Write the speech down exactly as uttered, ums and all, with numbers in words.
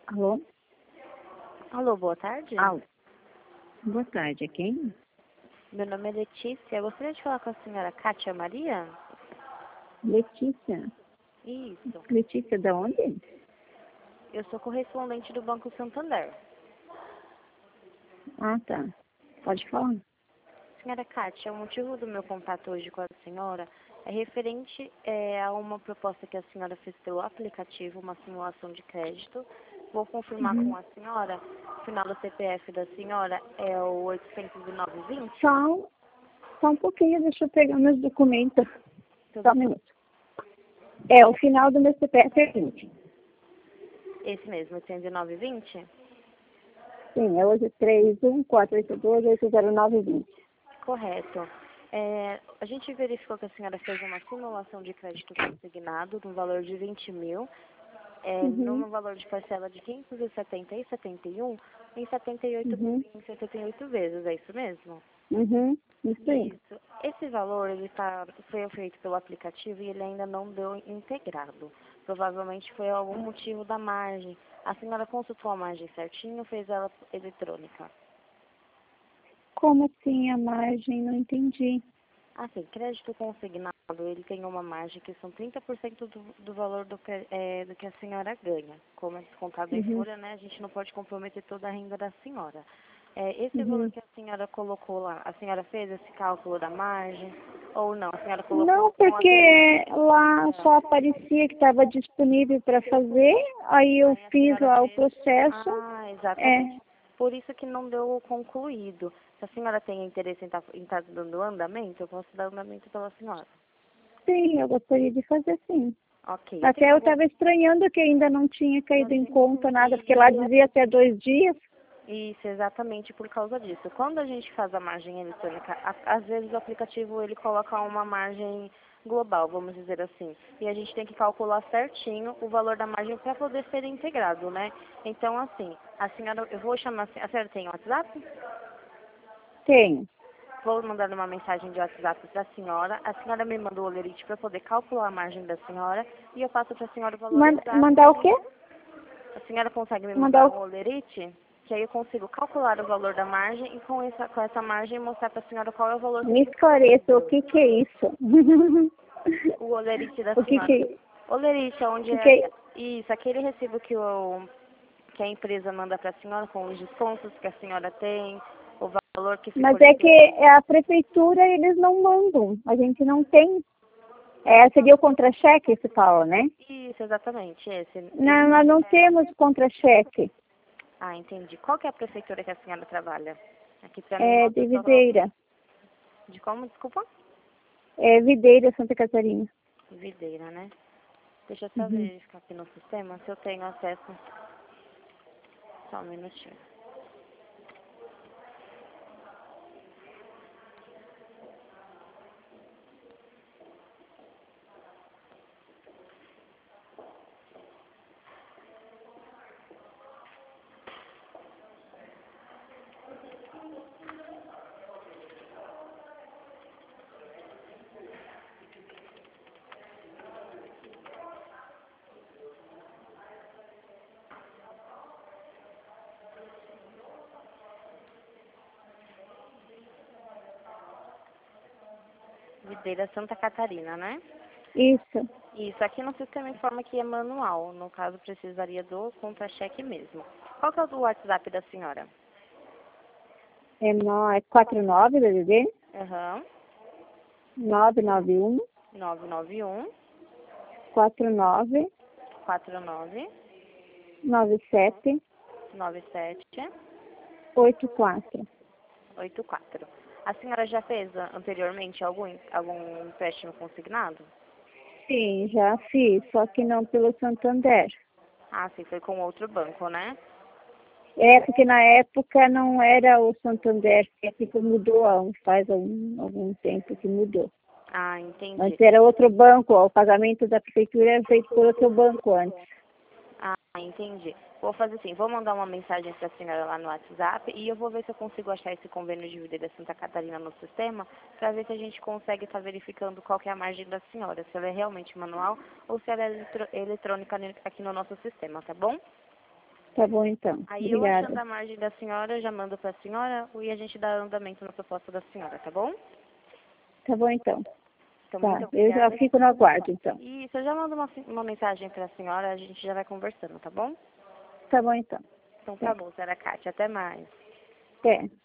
Alô? Alô, boa tarde. Alô. Boa tarde, é quem? Meu nome é Letícia. Eu gostaria de falar com a senhora Kátia Maria? Letícia. Isso. Letícia, da onde? Eu sou correspondente do Banco Santander. Ah, tá. Pode falar. Senhora Kátia, o motivo do meu contato hoje com a senhora é referente é, a uma proposta que a senhora fez pelo aplicativo, uma simulação de crédito. Vou confirmar Uhum. com a senhora. O final do C P F da senhora é o oitocentos e nove vinte. Só, só um pouquinho, deixa eu pegar meus documentos. Só um minuto. É, o final do meu C P F é vinte. Esse mesmo, oitocentos e nove vinte? Sim, é hoje três um quatro oito dois oito zero nove vinte. Correto. É, a gente verificou que a senhora fez uma simulação de crédito consignado no valor de vinte mil, é, Uhum. no valor de parcela de quinhentos e setenta e setenta e um em setenta e oito, Uhum. em setenta e oito vezes, é isso mesmo? Uhum. Isso aí. Isso. Esse valor ele tá, foi feito pelo aplicativo e ele ainda não deu integrado. Provavelmente foi algum motivo da margem. A senhora consultou a margem certinho ou fez ela eletrônica? Como assim a margem? Não entendi. Assim, crédito consignado, ele tem uma margem que são trinta por cento do, do valor do que, é, do que a senhora ganha. Como é descontado em Uhum. folha, né, a gente não pode comprometer toda a renda da senhora. É, esse valor Uhum. que a senhora colocou lá, a senhora fez esse cálculo da margem ou não? A senhora colocou Não, com aquele... porque lá só aparecia que estava disponível para fazer, aí eu Aí a fiz senhora lá o fez... processo. Ah, exatamente. É, Por isso que não deu concluído. Se a senhora tem interesse em estar dando andamento, eu posso dar andamento pela senhora. sim, eu gostaria de fazer sim. Ok, eu Até tenho eu algum... estava estranhando que ainda não tinha Não caído em tinha conta nada, porque lá entendido. dizia até dois dias. Isso, exatamente por causa disso. Quando a gente faz a margem eletrônica, a- às vezes o aplicativo ele coloca uma margem global, vamos dizer assim. E a gente tem que calcular certinho o valor da margem para poder ser integrado, né? Então, assim, a senhora, eu vou chamar, a senhora tem WhatsApp? Tenho. Vou mandar uma mensagem de WhatsApp para a senhora. A senhora me mandou o lerite para poder calcular a margem da senhora e eu passo para a senhora o valor Man- exato que mandar a o quê? gente... A senhora consegue me Mandar mandar o... um olerite? Que aí eu consigo calcular o valor da margem e com essa, com essa margem mostrar para a senhora qual é o valor Me esclareça, o disponível. que que é isso? O olerite da o que senhora. que, Olerite é onde que, que é... é... Isso, aquele recibo que, o, que a empresa manda para a senhora com os descontos que a senhora tem, o valor que ficou Mas é que liberado. a prefeitura, eles não mandam. A gente não tem. É, seria o contra-cheque, se fala, né? Isso, exatamente, esse. Não, nós não temos contra-cheque. Ah, entendi. Qual que é a prefeitura que a senhora trabalha? Aqui pra mim, É uma de pessoa realmente... Videira. De como, desculpa? É Videira, Santa Catarina. Videira, né? Deixa eu só Uhum. verificar aqui no sistema se eu tenho acesso. Só um minutinho. Videira, Santa Catarina, né? Isso. Isso, aqui no sistema informa que é manual. No caso, precisaria do contra-cheque mesmo. Qual que é o WhatsApp da senhora? É, no, é quatro nove, B B B, Aham. nove nove um, nove nove um, quatro nove, quatro nove, nove sete, nove sete, oito quatro. oito quatro. A senhora já fez ah, anteriormente algum, algum empréstimo consignado? Sim, já fiz, só que não pelo Santander. Ah, sim, foi com outro banco, né? É, porque na época não era o Santander, que tipo, mudou, há uns- faz algum, algum tempo que mudou. Ah, entendi. Antes era outro banco, ó, o pagamento da prefeitura era feito por outro banco antes. Ah, entendi. Vou fazer assim, vou mandar uma mensagem para a senhora lá no WhatsApp e eu vou ver se eu consigo achar esse convênio de vida da Santa Catarina no sistema para ver se a gente consegue estar verificando qual que é a margem da senhora, se ela é realmente manual ou se ela é eletro- eletrônica aqui no nosso sistema, tá bom? Tá bom, então. Aí eu Obrigada. achando a margem da senhora, eu já mando para a senhora e a gente dá andamento na proposta da senhora, tá bom? Tá bom, então. Então, Tá, muito eu já obrigada. fico no aguardo, então. Isso, eu já mando uma, uma mensagem para a senhora, a gente já vai conversando, tá bom? Tá bom, então. Então tá É. bom, senhora Kátia, até mais. Até.